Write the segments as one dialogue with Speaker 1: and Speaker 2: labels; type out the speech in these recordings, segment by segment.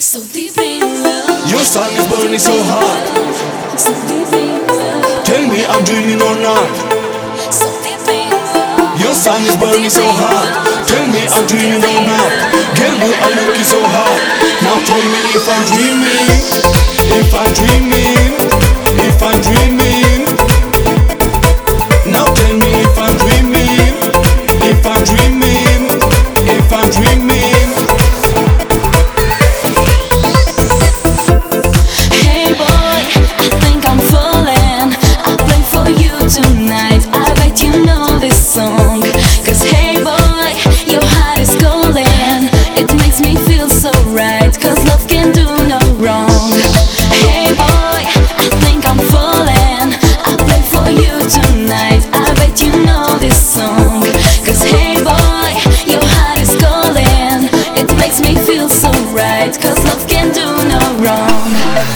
Speaker 1: So deep in love.
Speaker 2: Your sun is burning so hot.
Speaker 1: So deep in love.
Speaker 2: Tell me I'm dreaming or not.
Speaker 1: So deep in love.
Speaker 2: Your sun is burning so hot. Tell me I'm dreaming or not. Girl, you are looking so hot. Now tell me if I'm dreaming. If I'm dreaming. If I'm dreaming. Now tell me if I'm dreaming. If I'm dreaming. If I'm dreaming.
Speaker 1: Tonight, I bet you know this song. Cause hey boy, your heart is golden. It makes me feel so right. Cause love can do no wrong. Hey boy, I think I'm falling. I play for you tonight. I bet you know this song. Cause hey boy, your heart is golden. It makes me feel so right. Cause love can do no wrong.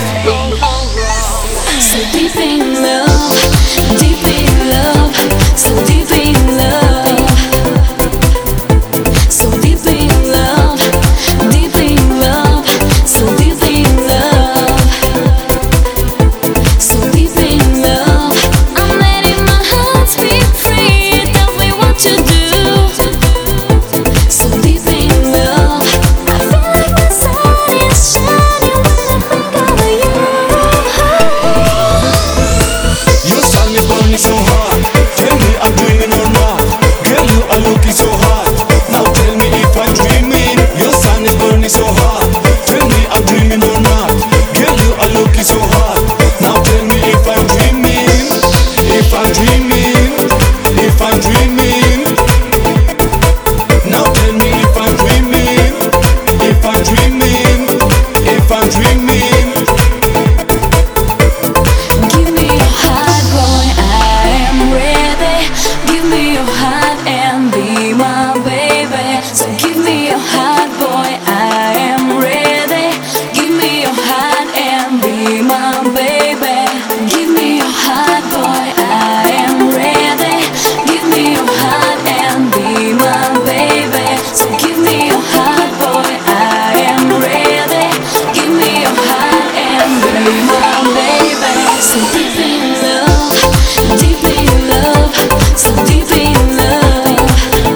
Speaker 1: So deep in love. Deep in love, so deep in love, so deep in love, deep in love, so deep in love, so deep in love. I'm letting my heart speak free, tell me what to do. So deep in love, I feel like the sun is shining when I think of you.
Speaker 2: Your sun is burning so hot. Tell me I'm dreaming or not. Girl, you are looking so hot. Now tell me if I'm dreaming. Your sun is burning so hot. Tell me I'm dreaming or not. Girl, you are looking so hot. Now tell me if I'm dreaming. If I'm dreaming. If I'm dreaming. Now tell me if I'm dreaming. If I'm dreaming. If I'm dreaming.
Speaker 1: Give me your heart, boy, I am ready. Give me your heart and be my baby. So give me your heart, boy, I am ready. Give me your heart and be my baby. Give me your heart, boy, I am ready. Give me your heart and be my baby. So give me your heart, boy, I am ready. Give me your heart and be my baby. So deep in love, deep in love, so deep in love,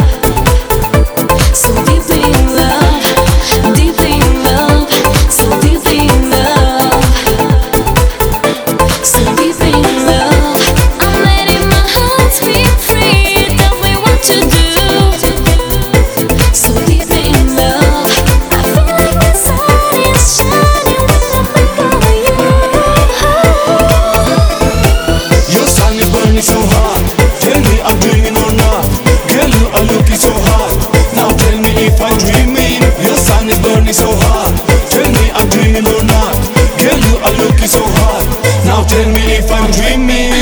Speaker 1: so deep in love, deep in love, so deep in love, so deep in love. I'm letting my heart speak free, tell me what to do. So deep in love, I feel like the sun is shining when I think of you.
Speaker 2: Your sun is burning so hot. Tell me I'm dreaming or not. Girl, you are looking so hot. Now tell me if I'm dreaming. Your sun is burning so hot. Tell me I'm dreaming or not. Girl, you are looking so hot. Now tell me if I'm dreaming.